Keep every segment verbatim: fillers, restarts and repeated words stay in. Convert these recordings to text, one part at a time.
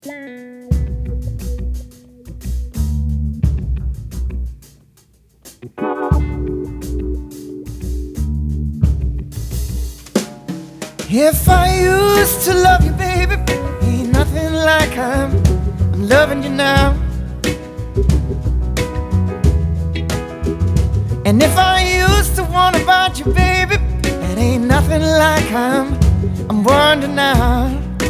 If I used to love you, baby, ain't nothing like I'm, I'm loving you now. And if I used to want about you, baby, it ain't nothing like I'm, I'm wondering now.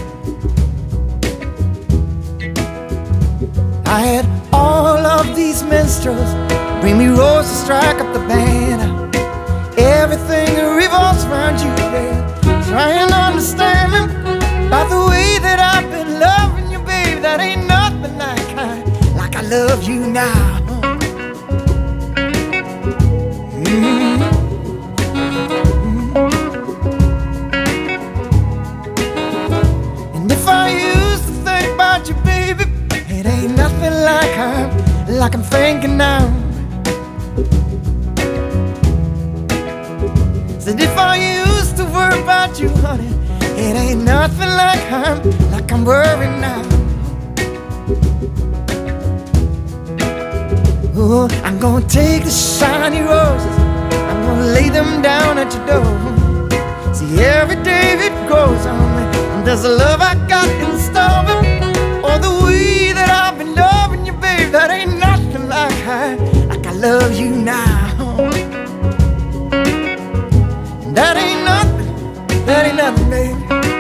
I had all of these minstrels bring me roses, strike up the band. Everything revolves around you, baby. Trying to understand me by the way that I've been loving you, baby. That ain't nothing like I, like I love you now. Mm-hmm. And if I used to think about you, baby, it ain't nothing like I'm, like I'm thinking now. Said if I used to worry about you, honey, it ain't nothing like I'm, like I'm worried now. Oh, I'm gonna take the shiny roses, I'm gonna lay them down at your door. See, every day it grows on me, and there's a love I got in store. Oh, the way that I've been loving you, babe, that ain't nothing like I, like I love you now. That ain't nothing, that ain't nothing, baby.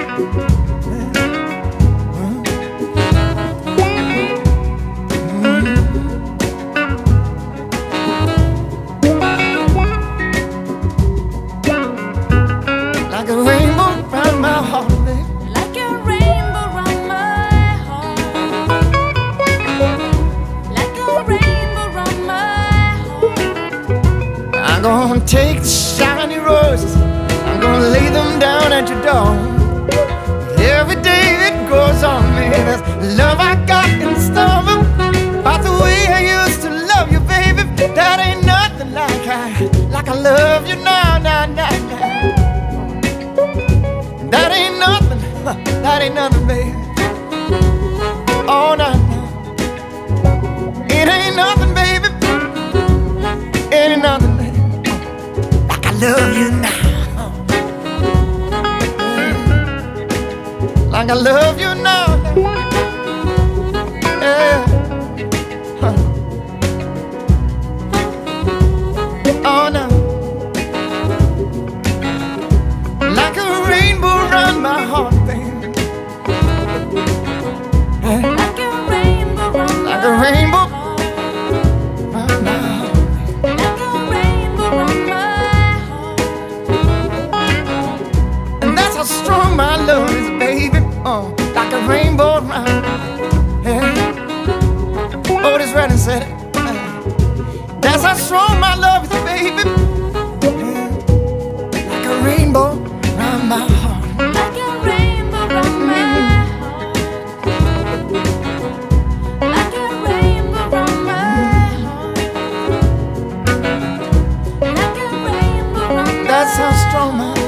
Like a rainbow round my heart, baby. Like a rainbow round my heart. Like a rainbow round my heart. I'm gonna take the shiny roses, I'm gonna lay them down at your door. Every day it grows on me, there's love I got in store. By the way I used to love you, baby, that ain't nothing like I, like I love you now, now, now, now. That ain't nothing, that ain't nothing, baby. Oh, no, no. It ain't nothing, baby. It ain't nothing, baby. Like I love you now. Like I love you now. Yeah. Huh. Oh, no. Like a rainbow round my heart, baby. Yeah. Like a rainbow round Like a my rainbow heart. round my heart. Like a rainbow round my heart. And that's how strong my love is, baby. Oh, like a rainbow round. Yeah. Otis Redding said it. Uh, That's how strong my love is, baby. Yeah. Like a rainbow round my heart. Like a rainbow round my heart. Like a rainbow round my heart. Like a rainbow round my heart. That's how strong my